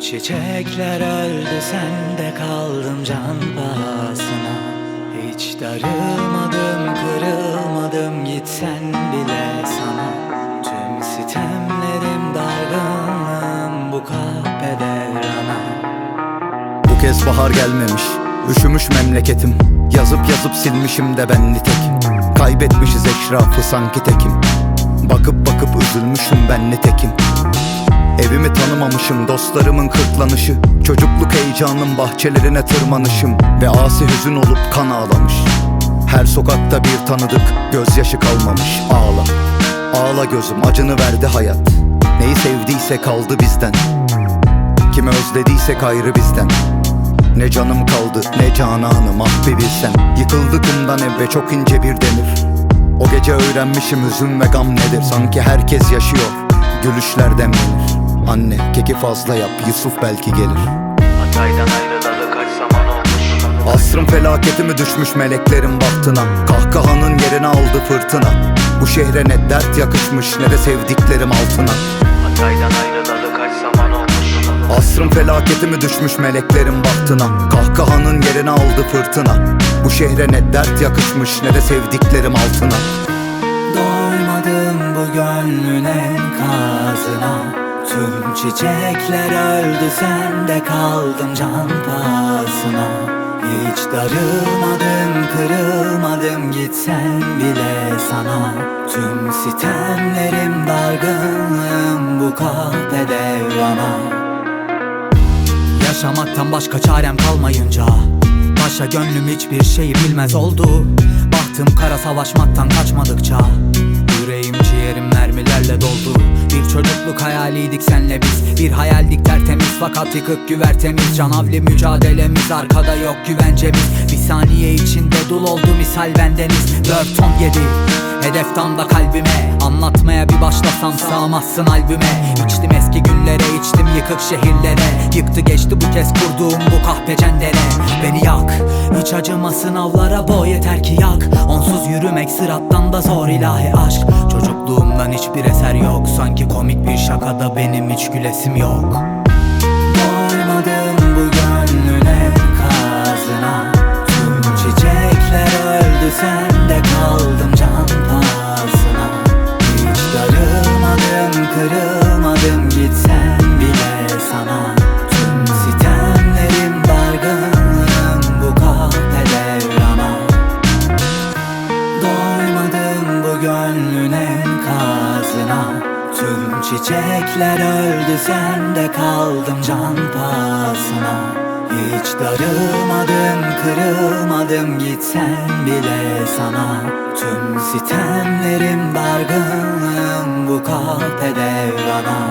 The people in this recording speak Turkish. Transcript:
çiçekler öldü, sen de kaldım can pahasına. Hiç darılmadım, kırılmadım, gitsen bile sana. Tüm sitemlerim, dargınlığım bu kahpede rana. Bu kez bahar gelmemiş, üşümüş memleketim. Yazıp yazıp silmişim de ben nitekim. Kaybetmişiz eşrafı sanki tekim. Bakıp bakıp üzülmüşüm ben nitekim. Evimi tanımamışım, dostlarımın kırklanışı. Çocukluk heyecanım, bahçelerine tırmanışım. Ve asi hüzün olup kan ağlamış. Her sokakta bir tanıdık, gözyaşı kalmamış. Ağla, ağla gözüm, acını verdi hayat. Neyi sevdiyse kaldı bizden. Kimi özlediysek ayrı bizden. Ne canım kaldı, ne cananım, ah bir bilsen. Yıkıldı kumdan ev ve çok ince bir demir. O gece öğrenmişim hüzün ve gam nedir. Sanki herkes yaşıyor, gülüşler demlenir. Anne, keki fazla yap, Yusuf belki gelir. Hatay'dan ayrılalı kaç zaman olmuş. Asrın felaketi mi düşmüş meleklerin bahtına. Kahkahanın yerini aldı fırtına. Bu şehre ne dert yakışmış, ne de sevdiklerim altına. Hatay'dan ayrılalı kaç zaman olmuş. Asrın felaketi mi düşmüş meleklerin bahtına. Kahkahanın yerini aldı fırtına. Bu şehre ne dert yakışmış, ne de sevdiklerim altına. Doymadım bu gönlün enkazına. Tüm çiçekler öldü, sen de kaldım can pahasına. Hiç darılmadım, kırılmadım, gitsen bile sana. Tüm sitemlerim, dargınlığım bu kahpede rana. Yaşamaktan başka çarem kalmayınca başa gönlüm hiçbir şeyi bilmez oldu. Bahtım kara, savaşmaktan kaçmadıkça yüreğim ciğerim mermilerle doldu. Bir çocukluk hayaliydik senle biz, bir hayaldik tertemiz fakat yıkık güvertemiz. Canavli mücadelemiz, arkada yok güvencemiz. Bir saniye içinde dul oldu misal bendeniz. 4-17 hedef tam da kalbime, anlatmaya bir başlasam sığamazsın albüme. İçtim eski günlere, içtim yıkık şehirlere. Yıktı geçti bu kez kurduğum bu kahpe cendere. Beni yak, hiç acıma sınavlara boy, yeter ki yak. Onsuz yürümek sırattan da zor ilahi aşk. Çocukluğumdan hiçbir eser yok, sanki komik bir şakada benim hiç gülesim yok. Doymadım bu gönlün enkazına. Tüm çiçekler öldü, sen de kaldım can pahasına. Hiç darılmadım, kırılmadım, gitsen bile sana. Tüm sitemlerim, dargınlığım bu kahpede rana. Doymadım bu gönlün enkazına. Tüm çiçekler öldü, sen de kaldım can pahasına. Hiç darılmadım, kırılmadım, gitsen bile sana. Tüm sitemlerim, dargınlığım bu kahpede rana.